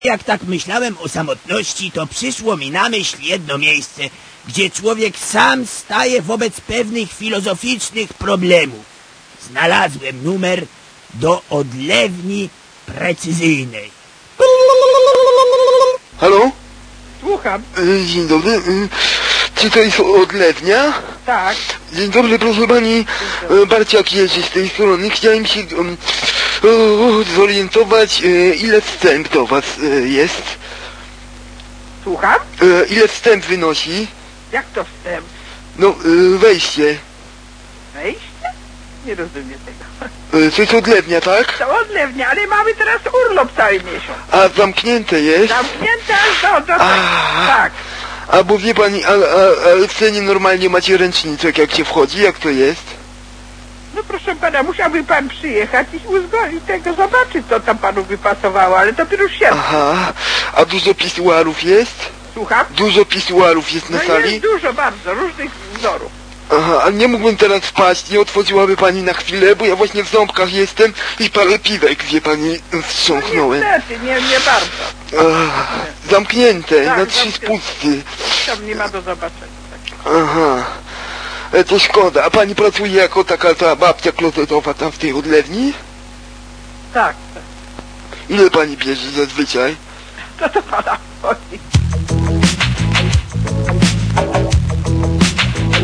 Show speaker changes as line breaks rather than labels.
Jak tak myślałem o samotności, to przyszło mi na myśl jedno miejsce, gdzie człowiek sam staje wobec pewnych filozoficznych problemów. Znalazłem numer do odlewni precyzyjnej.
Halo?
Słucham.
Dzień dobry. Czy to jest odlewnia?
Tak.
Dzień dobry, proszę pani. Barciak jedzie z tej strony. Chciałem się zorientować, ile wstęp do was jest.
Słucham?
Ile wstęp wynosi?
Jak to wstęp?
No, wejście.
Wejście? Nie rozumiem tego.
To jest odlewnia, tak?
To odlewnia, ale mamy teraz urlop cały miesiąc.
A zamknięte jest?
Zamknięte aż do tak.
A bo wie pani, a w cenie normalnie macie ręczniczek, jak się wchodzi? Jak to jest?
No proszę pana, musiałby pan przyjechać i uzgodnić tego, zobaczyć, co tam panu wypasowało, ale to dopiero się.
Aha. A dużo pisuarów jest?
Słucham?
Dużo pisuarów jest na
No
sali?
jest dużo, bardzo, różnych wzorów.
Aha, a nie mógłbym teraz wpaść, nie otworzyłaby pani na chwilę, bo ja właśnie w ząbkach jestem i parę piwek, wie pani, wstrząknąłem.
Niestety, nie bardzo.
Zamknięte,
Tak,
na 3
zamknięte.
spusty.
Tam nie ma do zobaczenia.
Aha. To szkoda. A pani pracuje jako taka ta babcia klozetowa tam w tej odlewni?
Tak, tak.
Ile pani bierze zazwyczaj?
To pana chodzi.